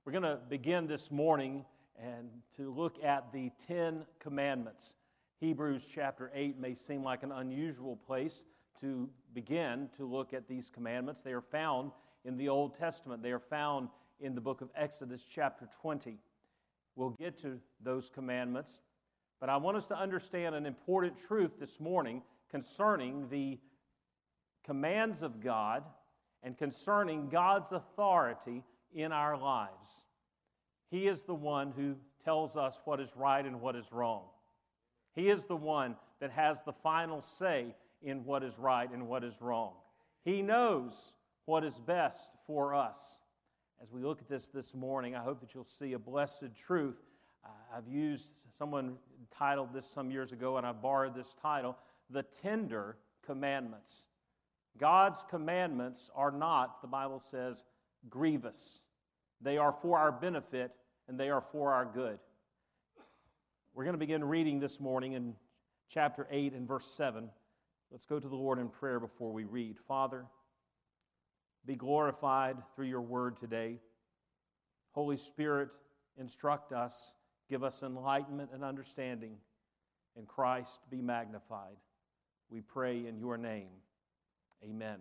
We're going to begin this morning and to look at the Ten Commandments. Hebrews chapter 8 may seem like an unusual place to begin to look at these commandments. They are found in the Old Testament. They are found in the book of Exodus chapter 20. We'll get to those commandments, but I want us to understand an important truth this morning concerning the commands of God and concerning God's authority in our lives. He is the one who tells us what is right and what is wrong. He is the one that has the final say in what is right and what is wrong. He knows what is best for us. As we look at this morning, I hope that you'll see a blessed truth. Someone titled this some years ago, and I borrowed this title, The Tender Commandments. God's commandments are not, the Bible says, grievous. They are for our benefit, and they are for our good. We're going to begin reading this morning in chapter 8 and verse 7. Let's go to the Lord in prayer before we read. Father, be glorified through your word today. Holy Spirit, instruct us, give us enlightenment and understanding. In Christ, be magnified. We pray in your name. Amen.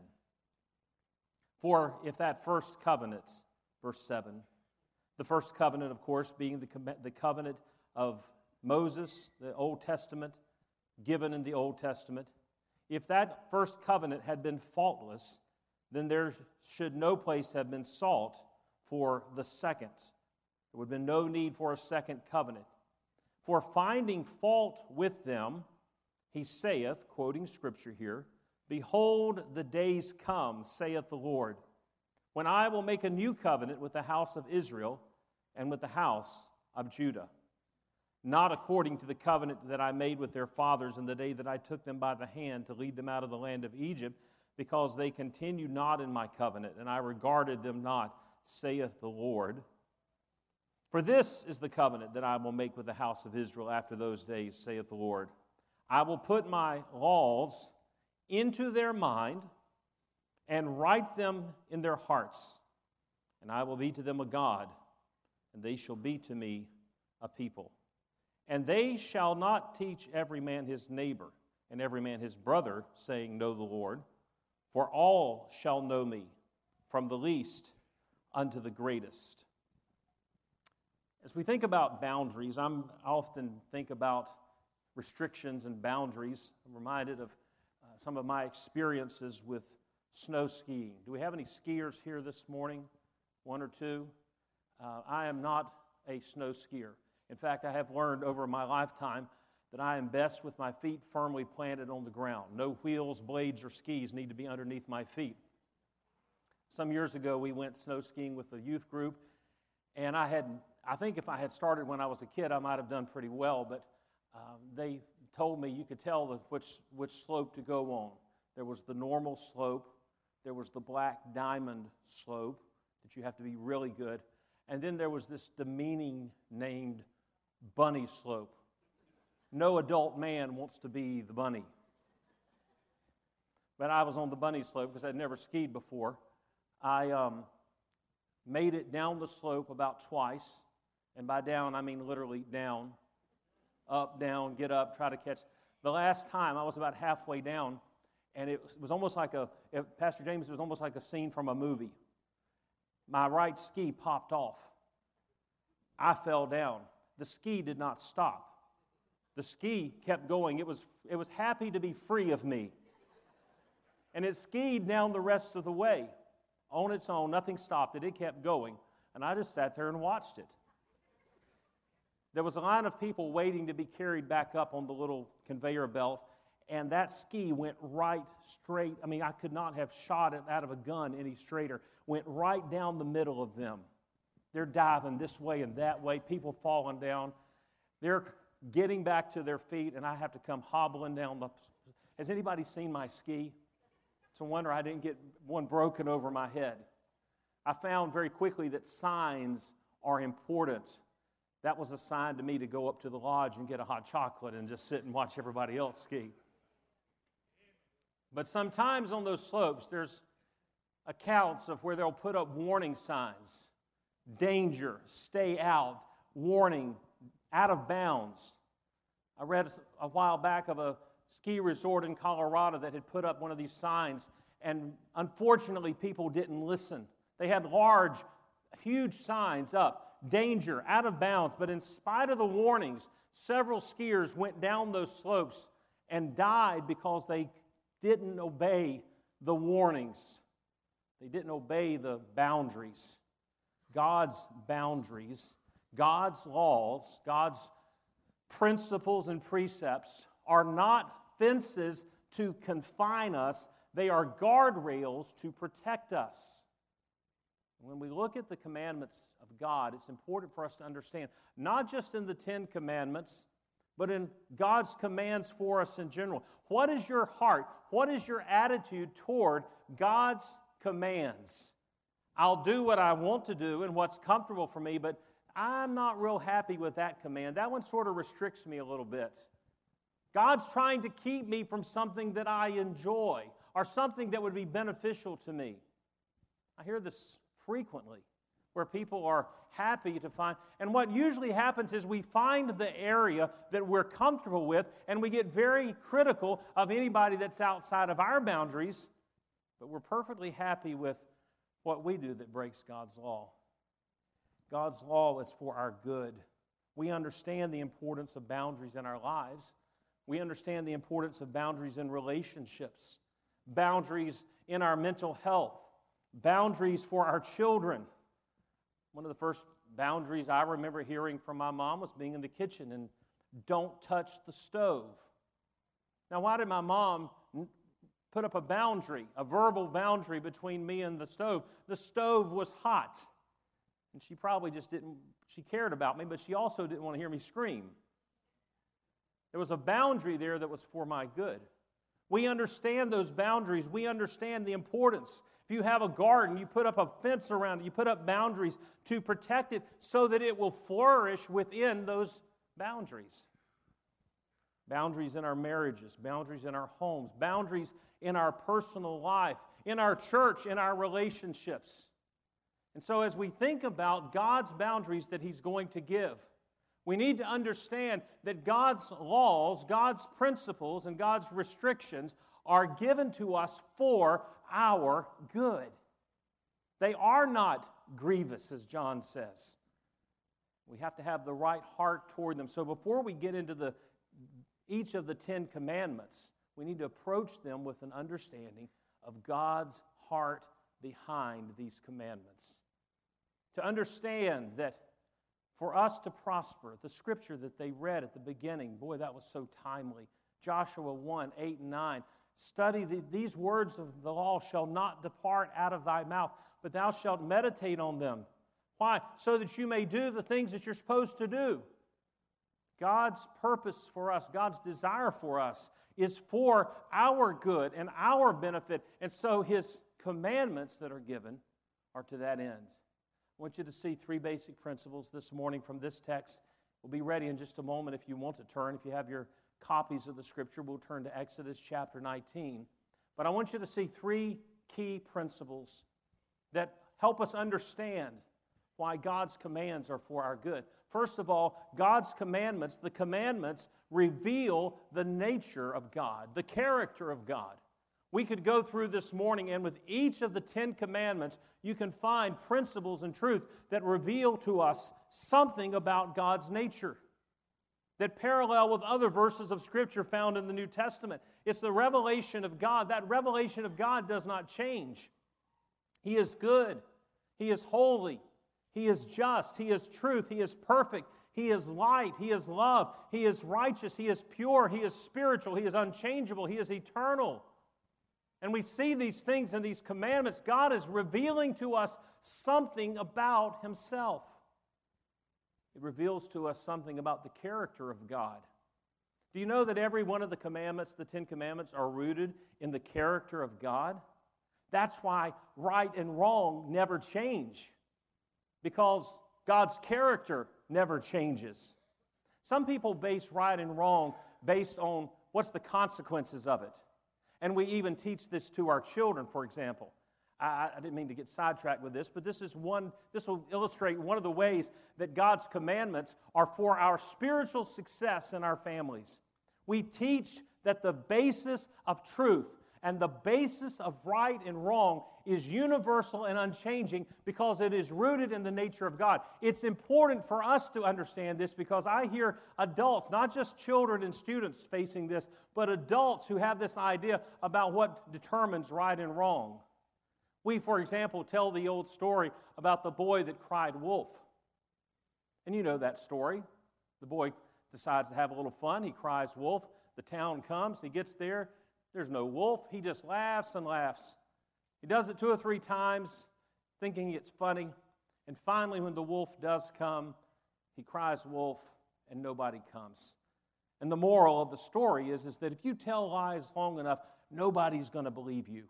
For if that first covenant, verse 7, the first covenant, of course, being the covenant of Moses, the Old Testament, given in the Old Testament, if that first covenant had been faultless, then there should no place have been sought for the second. There would have been no need for a second covenant. For finding fault with them, he saith, quoting Scripture here, Behold, the days come, saith the Lord, when I will make a new covenant with the house of Israel and with the house of Judah, not according to the covenant that I made with their fathers in the day that I took them by the hand to lead them out of the land of Egypt, because they continued not in my covenant, and I regarded them not, saith the Lord. For this is the covenant that I will make with the house of Israel after those days, saith the Lord. I will put my laws into their mind and write them in their hearts, and I will be to them a God, and they shall be to me a people. And they shall not teach every man his neighbor and every man his brother, saying, Know the Lord, for all shall know me, from the least unto the greatest. As we think about boundaries, I often think about restrictions and boundaries. I'm reminded of some of my experiences with snow skiing. Do we have any skiers here this morning? One or two? I am not a snow skier. In fact, I have learned over my lifetime that I am best with my feet firmly planted on the ground. No wheels, blades, or skis need to be underneath my feet. Some years ago, we went snow skiing with a youth group, and I think if I had started when I was a kid, I might have done pretty well, but they told me you could tell which slope to go on. There was the normal slope, there was the black diamond slope that you have to be really good, and then there was this demeaning named bunny slope. No adult man wants to be the bunny. But I was on the bunny slope because I'd never skied before. I made it down the slope about twice, and by down I mean literally down, up, down, get up, try to catch. The last time I was about halfway down, and it was almost like Pastor James, it was almost like a scene from a movie. My right ski popped off. I fell down. The ski did not stop. The ski kept going. It was happy to be free of me. And it skied down the rest of the way on its own. Nothing stopped it. It kept going. And I just sat there and watched it. There was a line of people waiting to be carried back up on the little conveyor belt, and that ski went right straight. I mean, I could not have shot it out of a gun any straighter. Went right down the middle of them. They're diving this way and that way, people falling down. They're getting back to their feet, and I have to come hobbling down the... Has anybody seen my ski? It's a wonder I didn't get one broken over my head. I found very quickly that signs are important. That was a sign to me to go up to the lodge and get a hot chocolate and just sit and watch everybody else ski. But sometimes on those slopes, there's accounts of where they'll put up warning signs. danger, stay out, warning, out of bounds. I read a while back of a ski resort in Colorado that had put up one of these signs, and unfortunately people didn't listen. They had large, huge signs up, danger, out of bounds, but in spite of the warnings, several skiers went down those slopes and died because they didn't obey the warnings. They didn't obey the boundaries. God's boundaries, God's laws, God's principles and precepts are not fences to confine us. They are guardrails to protect us. When we look at the commandments of God, it's important for us to understand, not just in the 10 Commandments, but in God's commands for us in general. What is your heart? What is your attitude toward God's commands? I'll do what I want to do and what's comfortable for me, but I'm not real happy with that command. That one sort of restricts me a little bit. God's trying to keep me from something that I enjoy or something that would be beneficial to me. I hear this frequently, where people are happy to find, and what usually happens is we find the area that we're comfortable with, and we get very critical of anybody that's outside of our boundaries, but we're perfectly happy with what we do that breaks God's law. God's law is for our good. We understand the importance of boundaries in our lives. We understand the importance of boundaries in relationships, boundaries in our mental health, boundaries for our children. One of the first boundaries I remember hearing from my mom was being in the kitchen and don't touch the stove. Now, why did my mom put up a boundary, a verbal boundary between me and the stove? The stove was hot. And she probably just she cared about me, but she also didn't want to hear me scream. There was a boundary there that was for my good. We understand those boundaries. We understand the importance. If you have a garden, you put up a fence around it. You put up boundaries to protect it so that it will flourish within those boundaries. Boundaries in our marriages, boundaries in our homes, boundaries in our personal life, in our church, in our relationships. And so as we think about God's boundaries that He's going to give, we need to understand that God's laws, God's principles, and God's restrictions are given to us for our good. They are not grievous, as John says. We have to have the right heart toward them. So before we get into each of the 10 Commandments, we need to approach them with an understanding of God's heart behind these commandments. To understand that for us to prosper, the scripture that they read at the beginning, boy, that was so timely. Joshua 1, 8 and 9. Study these words of the law shall not depart out of thy mouth, but thou shalt meditate on them. Why? So that you may do the things that you're supposed to do. God's purpose for us, God's desire for us is for our good and our benefit. And so His commandments that are given are to that end. I want you to see 3 basic principles this morning from this text. We'll be ready in just a moment if you want to turn. If you have your copies of the scripture, we'll turn to Exodus chapter 19. But I want you to see 3 key principles that help us understand why God's commands are for our good. First of all, God's commandments, the commandments reveal the nature of God, the character of God. We could go through this morning, and with each of the 10 commandments, you can find principles and truths that reveal to us something about God's nature, that parallel with other verses of Scripture found in the New Testament. It's the revelation of God. That revelation of God does not change. He is good. He is holy. He is just. He is truth. He is perfect. He is light. He is love. He is righteous. He is pure. He is spiritual. He is unchangeable. He is eternal. And we see these things in these commandments. God is revealing to us something about Himself. It reveals to us something about the character of God. Do you know that every one of the commandments, the 10 commandments, are rooted in the character of God? That's why right and wrong never change, because God's character never changes. Some people base right and wrong based on what's the consequences of it. And we even teach this to our children, for example. I didn't mean to get sidetracked with this, but this will illustrate one of the ways that God's commandments are for our spiritual success in our families. We teach that the basis of truth and the basis of right and wrong is universal and unchanging because it is rooted in the nature of God. It's important for us to understand this because I hear adults, not just children and students facing this, but adults who have this idea about what determines right and wrong. We, for example, tell the old story about the boy that cried wolf. And you know that story. The boy decides to have a little fun. He cries wolf. The town comes. He gets there. There's no wolf. He just laughs and laughs. He does it 2 or 3 times, thinking it's funny. And finally, when the wolf does come, he cries wolf, and nobody comes. And the moral of the story is that if you tell lies long enough, nobody's going to believe you.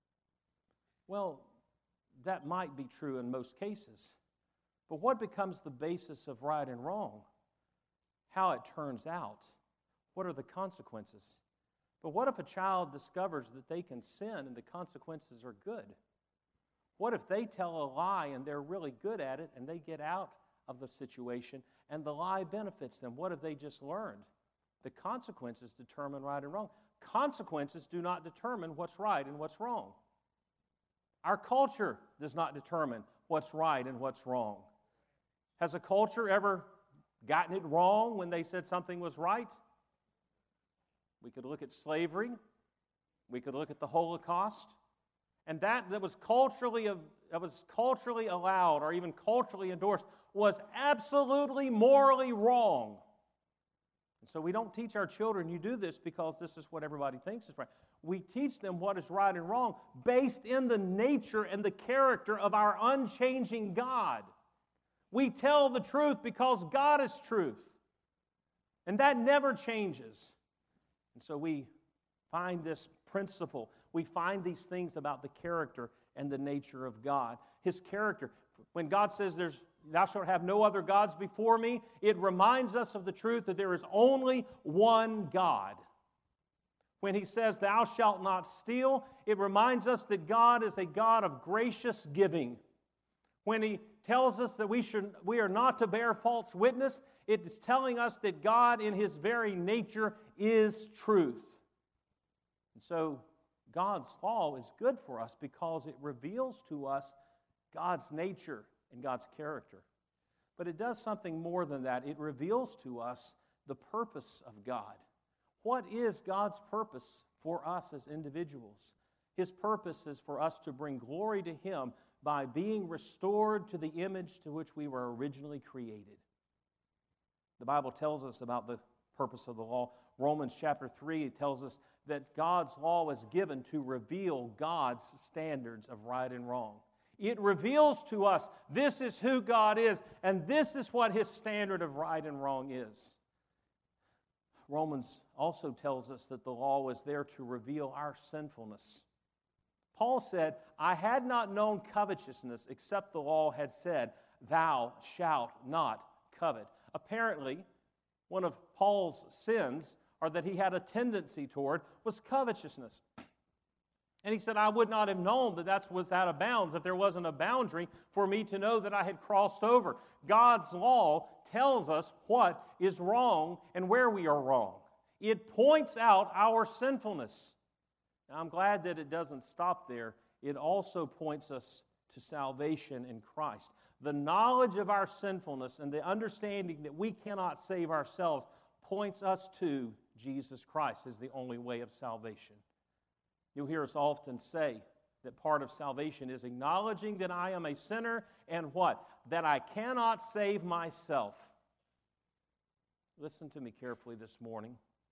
Well, that might be true in most cases. But what becomes the basis of right and wrong? How it turns out. What are the consequences? But what if a child discovers that they can sin and the consequences are good? What if they tell a lie and they're really good at it and they get out of the situation and the lie benefits them? What have they just learned? The consequences determine right and wrong. Consequences do not determine what's right and what's wrong. Our culture does not determine what's right and what's wrong. Has a culture ever gotten it wrong when they said something was right? We could look at slavery. We could look at the Holocaust. And that was culturally allowed or even culturally endorsed was absolutely morally wrong. And so we don't teach our children, you do this because this is what everybody thinks is right. We teach them what is right and wrong based in the nature and the character of our unchanging God. We tell the truth because God is truth. And that never changes. And so we find this principle. We find these things about the character and the nature of God. His character. When God says thou shalt have no other gods before me, it reminds us of the truth that there is only one God. When he says thou shalt not steal, it reminds us that God is a God of gracious giving. When he tells us that we are not to bear false witness, it is telling us that God in his very nature is truth. And so God's law is good for us because it reveals to us God's nature and God's character. But it does something more than that. It reveals to us the purpose of God. What is God's purpose for us as individuals? His purpose is for us to bring glory to Him by being restored to the image to which we were originally created. The Bible tells us about the purpose of the law. Romans chapter 3 tells us that God's law was given to reveal God's standards of right and wrong. It reveals to us this is who God is, and this is what His standard of right and wrong is. Romans also tells us that the law was there to reveal our sinfulness. Paul said, I had not known covetousness except the law had said, thou shalt not covet. Apparently, one of Paul's sins, or that he had a tendency toward, was covetousness. And he said, I would not have known that was out of bounds if there wasn't a boundary for me to know that I had crossed over. God's law tells us what is wrong and where we are wrong. It points out our sinfulness. Now, I'm glad that it doesn't stop there. It also points us to salvation in Christ. The knowledge of our sinfulness and the understanding that we cannot save ourselves points us to Jesus Christ as the only way of salvation. You'll hear us often say that part of salvation is acknowledging that I am a sinner and what? That I cannot save myself. Listen to me carefully this morning.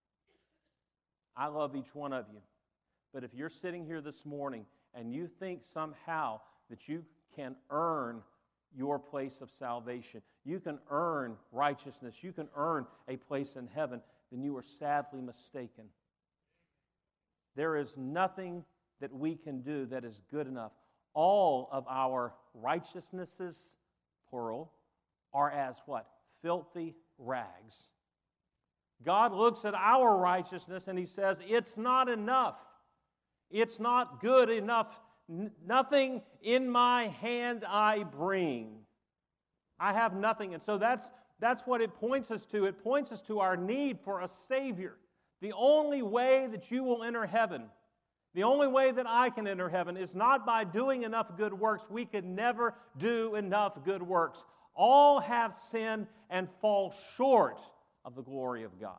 I love each one of you. But if you're sitting here this morning and you think somehow that you can earn your place of salvation, you can earn righteousness, you can earn a place in heaven, then you are sadly mistaken. There is nothing that we can do that is good enough. All of our righteousnesses, plural, are as what? Filthy rags. God looks at our righteousness and He says, it's not enough. It's not good enough Nothing in my hand I bring. I have nothing. And so that's what it points us to. It points us to our need for a Savior. The only way that you will enter heaven, the only way that I can enter heaven is not by doing enough good works. We could never do enough good works. All have sinned and fall short of the glory of God.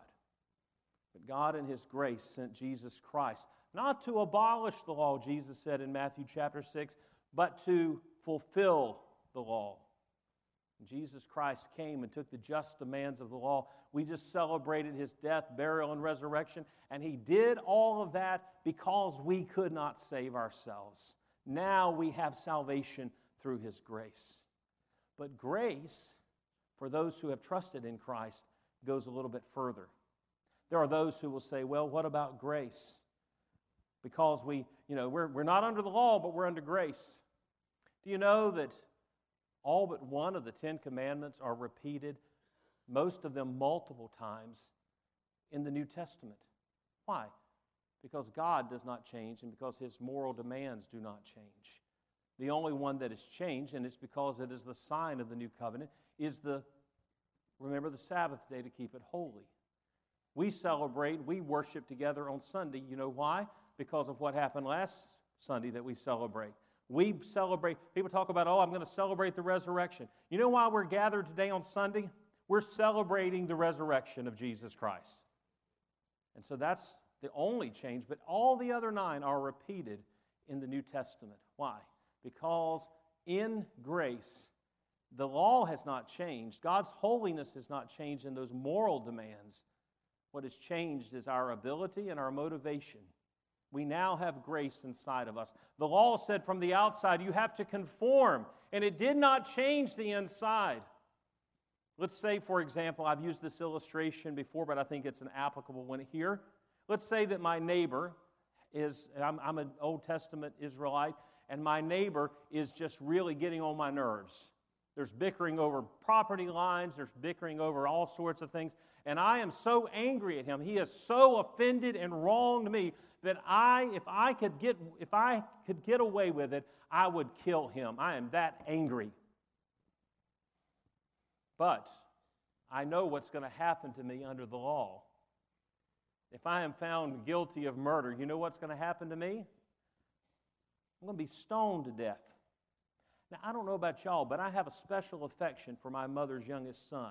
But God in His grace sent Jesus Christ, not to abolish the law, Jesus said in Matthew chapter 6, but to fulfill the law. Jesus Christ came and took the just demands of the law. We just celebrated His death, burial, and resurrection, and He did all of that because we could not save ourselves. Now we have salvation through His grace. But grace, for those who have trusted in Christ, goes a little bit further. There are those who will say, well, what about grace? Because we're not under the law, but we're under grace. Do you know that all but one of the 10 Commandments are repeated, most of them multiple times, in the New Testament? Why? Because God does not change and because His moral demands do not change. The only one that has changed, and it's because it is the sign of the new covenant, is remember the Sabbath day to keep it holy. We celebrate, we worship together on Sunday. You know why? Because of what happened last Sunday that we celebrate. We celebrate, people talk about, I'm going to celebrate the resurrection. You know why we're gathered today on Sunday? We're celebrating the resurrection of Jesus Christ. And so that's the only change, but all the other 9 are repeated in the New Testament. Why? Because in grace, the law has not changed. God's holiness has not changed in those moral demands. What has changed is our ability and our motivation. We now have grace inside of us. The law said from the outside, you have to conform, and it did not change the inside. Let's say, for example, I've used this illustration before, but I think it's an applicable one here. Let's say that my neighbor I'm an Old Testament Israelite, and my neighbor is just really getting on my nerves. There's bickering over property lines, there's bickering over all sorts of things, and I am so angry at him. He is so offended and wronged me that if I could get away with it, I would kill him. I am that angry. But I know what's going to happen to me under the law. If I am found guilty of murder, you know what's going to happen to me? I'm going to be stoned to death. Now, I don't know about y'all, but I have a special affection for my mother's youngest son.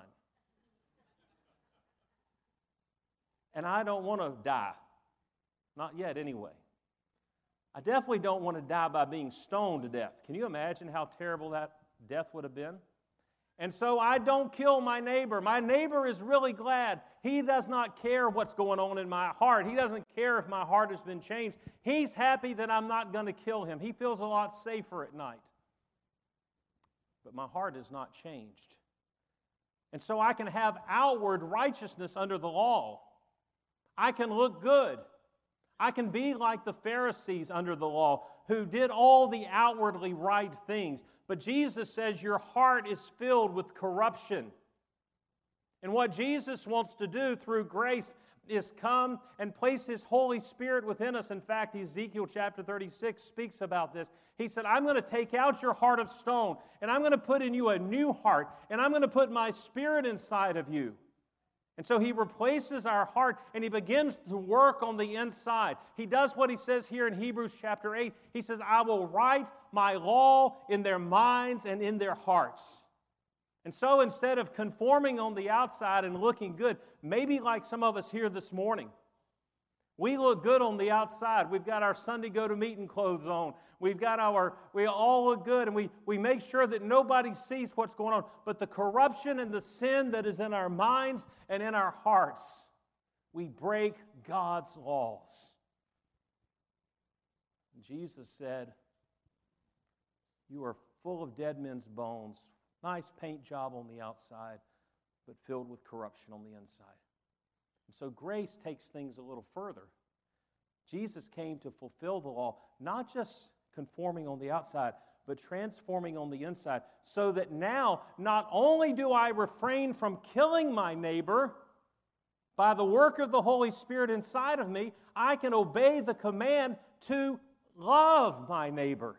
And I don't want to die. Not yet, anyway. I definitely don't want to die by being stoned to death. Can you imagine how terrible that death would have been? And so I don't kill my neighbor. My neighbor is really glad. He does not care what's going on in my heart. He doesn't care if my heart has been changed. He's happy that I'm not going to kill him. He feels a lot safer at night. But my heart is not changed. And so I can have outward righteousness under the law. I can look good. I can be like the Pharisees under the law who did all the outwardly right things. But Jesus says your heart is filled with corruption. And what Jesus wants to do through grace is come and place His Holy Spirit within us. In fact, Ezekiel chapter 36 speaks about this. He said, I'm going to take out your heart of stone, and I'm going to put in you a new heart, and I'm going to put my Spirit inside of you. And so He replaces our heart and He begins to work on the inside. He does what He says here in Hebrews chapter 8. He says, I will write my law in their minds and in their hearts. And so instead of conforming on the outside and looking good, maybe like some of us here this morning, we look good on the outside. We've got our Sunday go-to-meeting clothes on. We all look good, and we make sure that nobody sees what's going on. But the corruption and the sin that is in our minds and in our hearts, we break God's laws. Jesus said, you are full of dead men's bones, nice paint job on the outside, but filled with corruption on the inside. And so grace takes things a little further. Jesus came to fulfill the law, not just conforming on the outside, but transforming on the inside, so that now not only do I refrain from killing my neighbor, by the work of the Holy Spirit inside of me, I can obey the command to love my neighbor.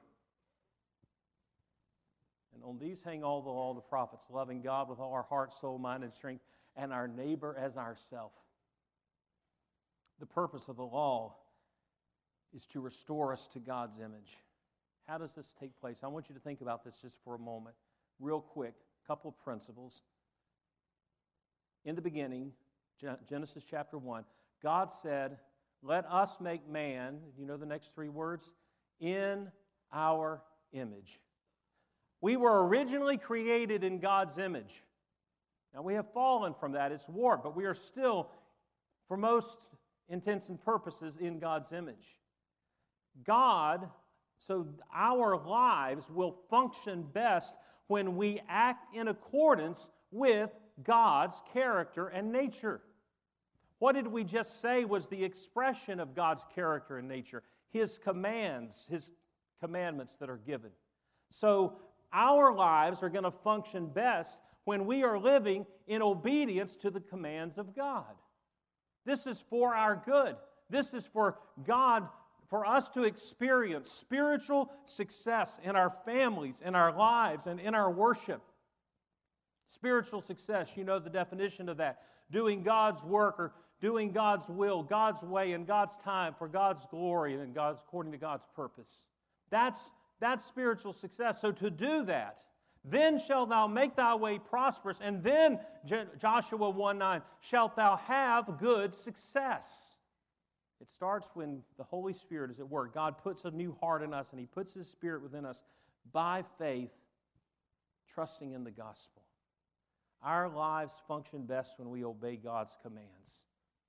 And on these hang all the law of the prophets, loving God with all our heart, soul, mind, and strength, and our neighbor as ourself. The purpose of the law is to restore us to God's image. How does this take place? I want you to think about this just for a moment. Real quick, a couple of principles. In the beginning, Genesis chapter 1, God said, let us make man, you know the next three words, in our image. We were originally created in God's image. Now we have fallen from that, it's warped, but we are still, for most intents and purposes, in God's image. God, so our lives will function best when we act in accordance with God's character and nature. What did we just say was the expression of God's character and nature? His commands, His commandments that are given. So our lives are going to function best when we are living in obedience to the commands of God. This is for our good. This is for God, for us to experience spiritual success in our families, in our lives, and in our worship. Spiritual success, you know the definition of that. Doing God's work or doing God's will, God's way, in God's time, for God's glory, and according to God's purpose. That's spiritual success. So to do that, then shalt thou make thy way prosperous, and then, Joshua 1:9, shalt thou have good success. It starts when the Holy Spirit is at work. God puts a new heart in us, and He puts His Spirit within us by faith, trusting in the gospel. Our lives function best when we obey God's commands.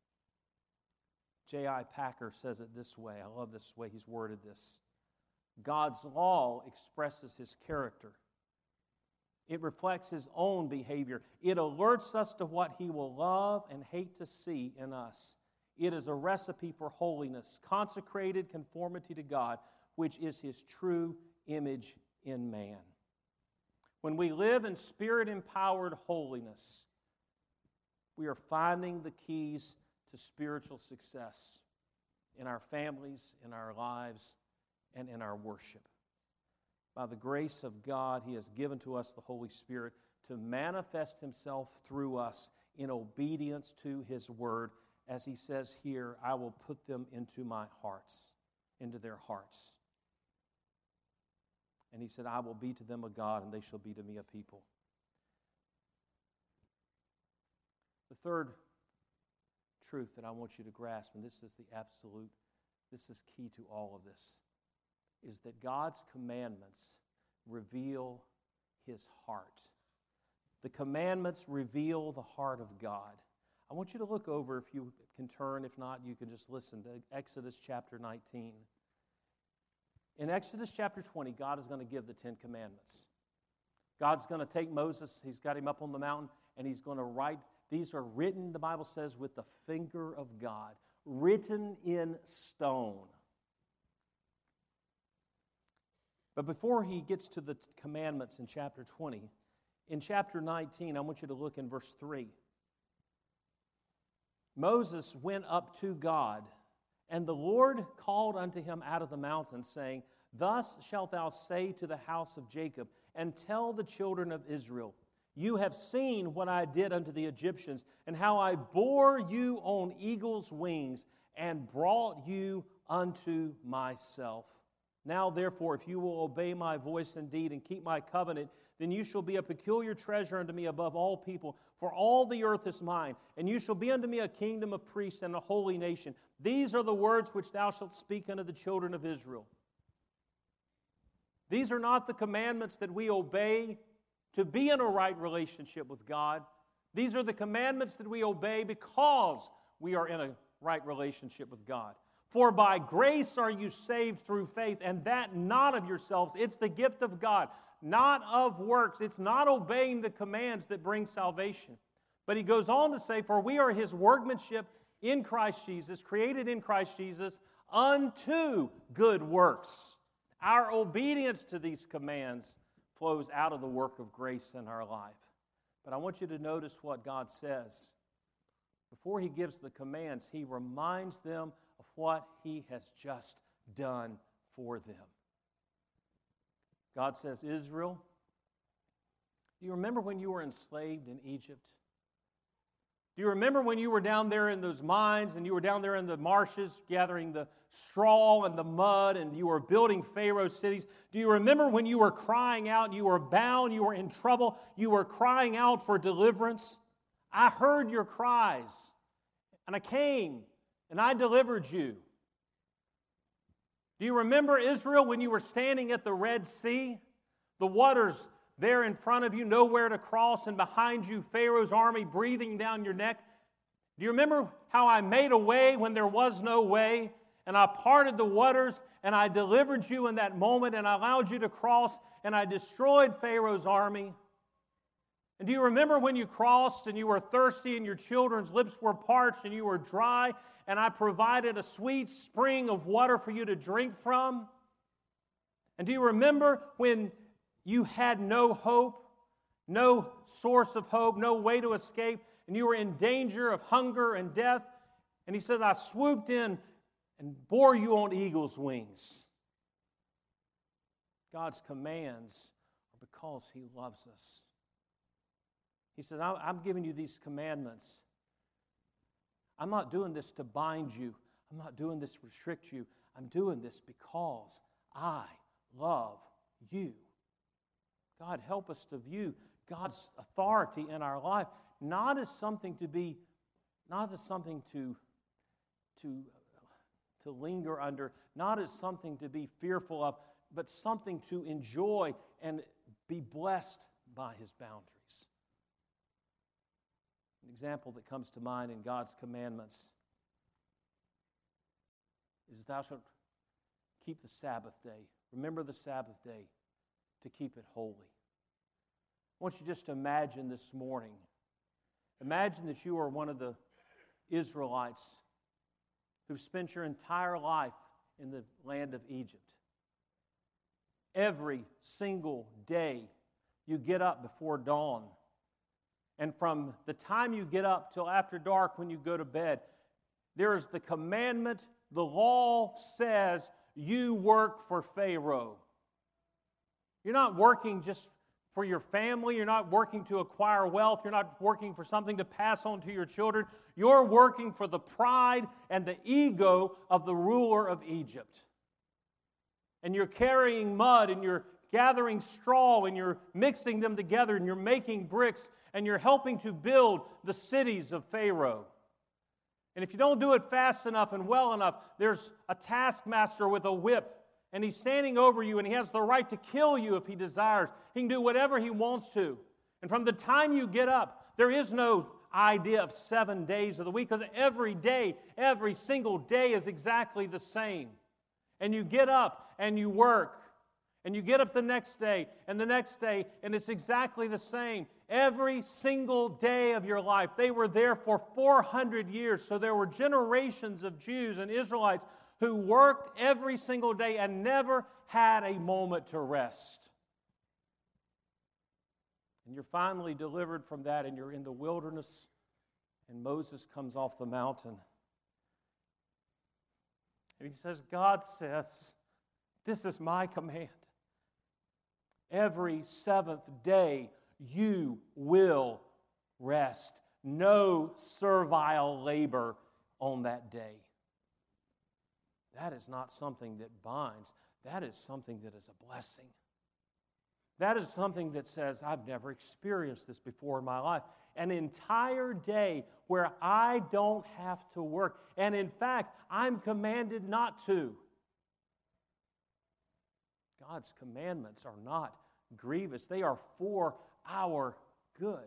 J.I. Packer says it this way. I love this way he's worded this. God's law expresses His character. It reflects His own behavior. It alerts us to what He will love and hate to see in us. It is a recipe for holiness, consecrated conformity to God, which is His true image in man. When we live in Spirit-empowered holiness, we are finding the keys to spiritual success in our families, in our lives, and in our worship. By the grace of God, He has given to us the Holy Spirit to manifest Himself through us in obedience to His Word. As He says here, I will put them into my hearts, into their hearts. And He said, I will be to them a God, and they shall be to me a people. The third truth that I want you to grasp, and this is key to all of this, is that God's commandments reveal His heart. The commandments reveal the heart of God. I want you to look over, if you can turn, if not, you can just listen to Exodus chapter 19. In Exodus chapter 20, God is going to give the Ten Commandments. God's going to take Moses, He's got him up on the mountain, and He's going to write. These are written, the Bible says, with the finger of God, written in stone. But before He gets to the commandments in chapter 20, in chapter 19, I want you to look in verse 3. Moses went up to God, and the Lord called unto him out of the mountain, saying, Thus shalt thou say to the house of Jacob, and tell the children of Israel, You have seen what I did unto the Egyptians, and how I bore you on eagle's wings, and brought you unto myself. Now therefore, if you will obey my voice indeed, and keep my covenant, then you shall be a peculiar treasure unto me above all people, for all the earth is mine, and you shall be unto me a kingdom of priests and a holy nation. These are the words which thou shalt speak unto the children of Israel. These are not the commandments that we obey to be in a right relationship with God. These are the commandments that we obey because we are in a right relationship with God. For by grace are you saved through faith, and that not of yourselves. It's the gift of God, not of works. It's not obeying the commands that bring salvation. But he goes on to say, for we are His workmanship in Christ Jesus, created in Christ Jesus, unto good works. Our obedience to these commands flows out of the work of grace in our life. But I want you to notice what God says. Before He gives the commands, He reminds them of what He has just done for them. God says, Israel, do you remember when you were enslaved in Egypt? Do you remember when you were down there in those mines and you were down there in the marshes gathering the straw and the mud and you were building Pharaoh's cities? Do you remember when you were crying out, you were bound, you were in trouble, you were crying out for deliverance? I heard your cries and I came and I delivered you. Do you remember, Israel, when you were standing at the Red Sea? The waters there in front of you, nowhere to cross, and behind you, Pharaoh's army breathing down your neck. Do you remember how I made a way when there was no way? And I parted the waters, and I delivered you in that moment, and I allowed you to cross, and I destroyed Pharaoh's army. And do you remember when you crossed, and you were thirsty, and your children's lips were parched, and you were dry, and I provided a sweet spring of water for you to drink from? And do you remember when you had no hope, no source of hope, no way to escape, and you were in danger of hunger and death? And he says, I swooped in and bore you on eagle's wings. God's commands are because he loves us. He says, I'm giving you these commandments. I'm not doing this to bind you. I'm not doing this to restrict you. I'm doing this because I love you. God, help us to view God's authority in our life not as something to be, not as something to linger under, not as something to be fearful of, but something to enjoy and be blessed by his boundaries. An example that comes to mind in God's commandments is thou shalt keep the Sabbath day. Remember the Sabbath day to keep it holy. I want you just to imagine this morning. Imagine that you are one of the Israelites who've spent your entire life in the land of Egypt. Every single day you get up before dawn. And from the time you get up till after dark when you go to bed, there is the commandment, the law says you work for Pharaoh. You're not working just for your family. You're not working to acquire wealth. You're not working for something to pass on to your children. You're working for the pride and the ego of the ruler of Egypt. And you're carrying mud and you're gathering straw and you're mixing them together and you're making bricks and you're helping to build the cities of Pharaoh. And if you don't do it fast enough and well enough, there's a taskmaster with a whip. And he's standing over you, and he has the right to kill you if he desires. He can do whatever he wants to. And from the time you get up, there is no idea of 7 days of the week, because every day, every single day is exactly the same. And you get up, and you work. And you get up the next day, and it's exactly the same. Every single day of your life. They were there for 400 years, so there were generations of Jews and Israelites who worked every single day and never had a moment to rest. And you're finally delivered from that, and you're in the wilderness, and Moses comes off the mountain. And he says, God says, this is my command. Every seventh day you will rest. No servile labor on that day. That is not something that binds. That is something that is a blessing. That is something that says, I've never experienced this before in my life. An entire day where I don't have to work. And in fact, I'm commanded not to. God's commandments are not grievous. They are for our good.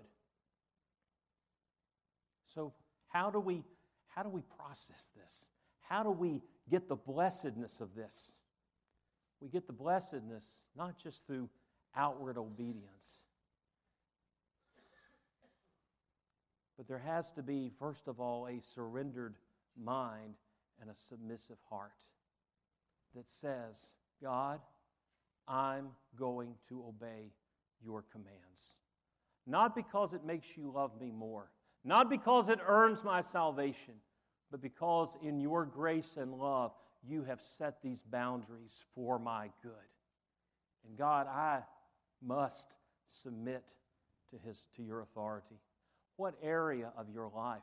So how do we process this? How do we get the blessedness of this? We get the blessedness not just through outward obedience, but there has to be, first of all, a surrendered mind and a submissive heart that says, God, I'm going to obey your commands. Not because it makes you love me more, not because it earns my salvation, but because in your grace and love, you have set these boundaries for my good. And God, I must submit to your authority. What area of your life?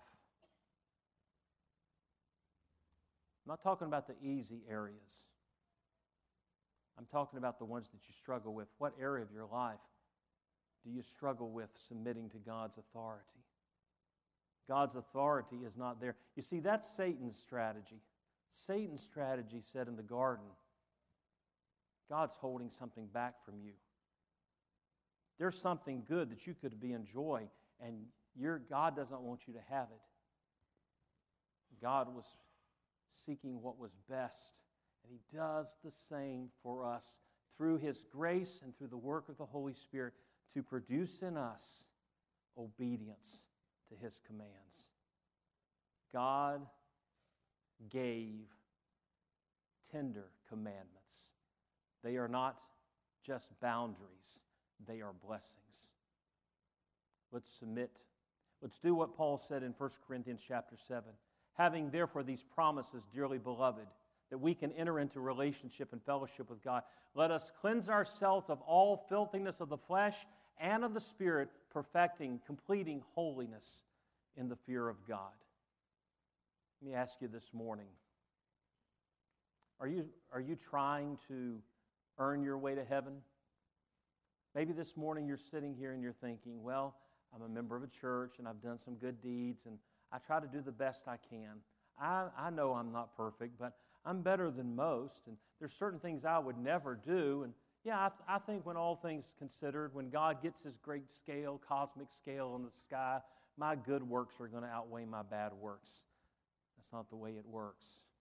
I'm not talking about the easy areas. I'm talking about the ones that you struggle with. What area of your life do you struggle with submitting to God's authority? God's authority is not there. You see, that's Satan's strategy. Satan's strategy said in the garden, God's holding something back from you. There's something good that you could be enjoying, and God doesn't want you to have it. God was seeking what was best, and He does the same for us through His grace and through the work of the Holy Spirit to produce in us obedience to His commands. God gave tender commandments. They are not just boundaries, they are blessings. Let's submit. Let's do what Paul said in 1 Corinthians chapter 7. Having therefore these promises, dearly beloved, that we can enter into relationship and fellowship with God, let us cleanse ourselves of all filthiness of the flesh and of the Spirit, perfecting, completing holiness in the fear of God. Let me ask you this morning, are you trying to earn your way to heaven? Maybe this morning you're sitting here and you're thinking, well, I'm a member of a church and I've done some good deeds and I try to do the best I can. I know I'm not perfect, but I'm better than most, and there's certain things I would never do. And yeah, I think when all things considered, when God gets His great scale, cosmic scale in the sky, my good works are going to outweigh my bad works. That's not the way it works.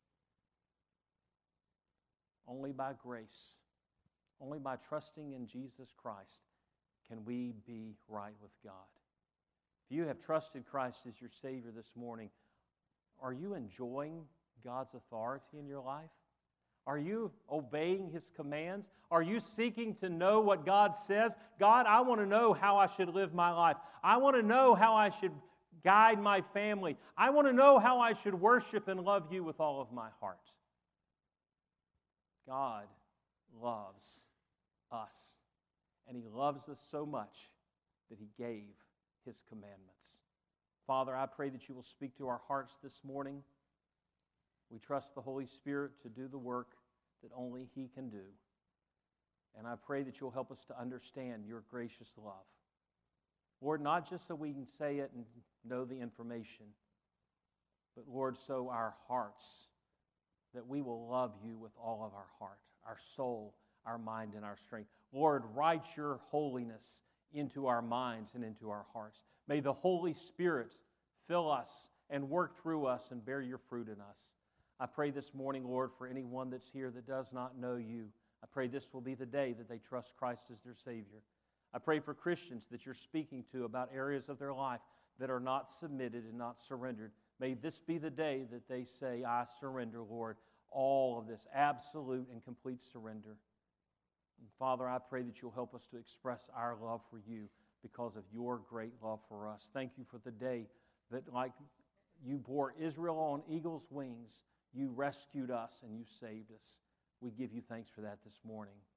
Only by grace, only by trusting in Jesus Christ can we be right with God. If you have trusted Christ as your Savior this morning, are you enjoying God's authority in your life? Are you obeying His commands? Are you seeking to know what God says? God, I want to know how I should live my life. I want to know how I should guide my family. I want to know how I should worship and love you with all of my heart. God loves us, and He loves us so much that He gave His commandments. Father, I pray that you will speak to our hearts this morning. We trust the Holy Spirit to do the work that only He can do. And I pray that you'll help us to understand your gracious love. Lord, not just so we can say it and know the information, but Lord, so our hearts, that we will love you with all of our heart, our soul, our mind, and our strength. Lord, write your holiness into our minds and into our hearts. May the Holy Spirit fill us and work through us and bear your fruit in us. I pray this morning, Lord, for anyone that's here that does not know you. I pray this will be the day that they trust Christ as their Savior. I pray for Christians that you're speaking to about areas of their life that are not submitted and not surrendered. May this be the day that they say, I surrender, Lord, all of this, absolute and complete surrender. And Father, I pray that you'll help us to express our love for you because of your great love for us. Thank you for the day that, like you bore Israel on eagle's wings, you rescued us and you saved us. We give you thanks for that this morning.